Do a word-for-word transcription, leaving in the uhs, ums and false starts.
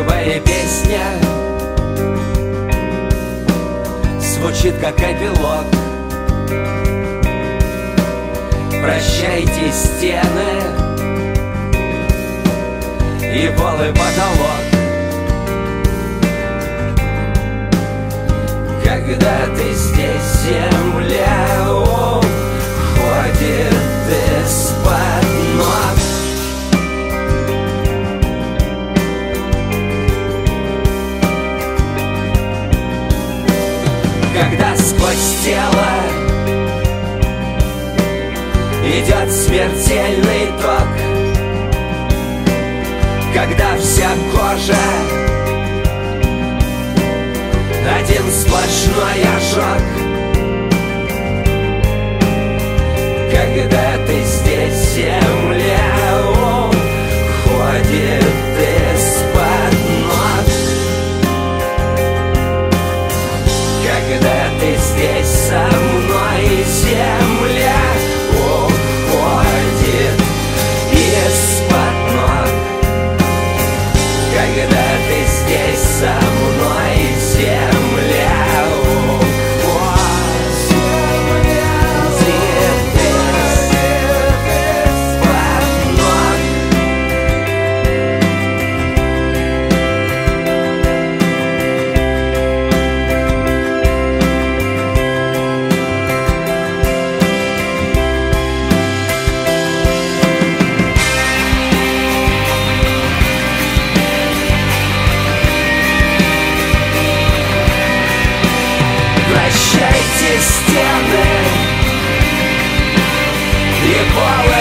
Первая песня звучит как эпилог. Прощайте стены и пол и потолок. Когда ты здесь, земля уходит из-под ног. Когда сквозь тело идет смертельный ток, когда вся кожа один сплошной ожог. Когда ты здесь, земля уходит из-под ног. Когда ты здесь со мной, земля уходит из-под ног. Когда ты здесь со мной, земля уходит из-под ног. Прощайте стены и полы